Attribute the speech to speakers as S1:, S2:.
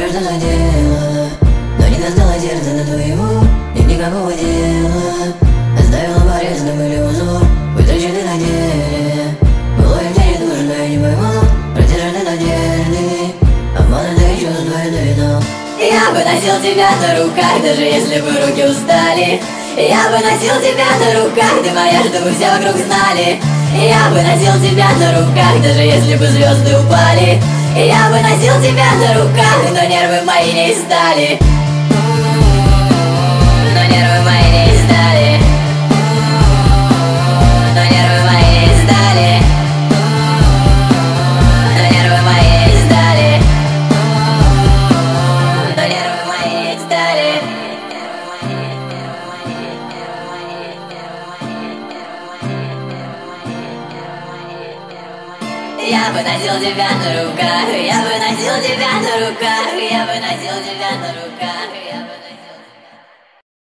S1: что задела, но не достала сердце до твоего. Нет никакого дела, оставила порезанным или узор. Вытраченный на деле, было им тебе не нужно, я не поймал. Протяженной надежды, обманутые чувства и довинал. Я бы носил тебя на руках, даже если бы руки устали. Я бы носил тебя на руках, ты моя, чтобы все вокруг знали. Я бы носил тебя на руках, даже если бы звезды упали. Я бы носил тебя на руках, но нервы мои не стали. Но нервы мои не стали. Но нервы мои не стали. Но нервы мои не стали. Но нервы мои не стали. Я бы носил тебя на руках, я бы носил тебя на руках, я бы носил тебя на руках.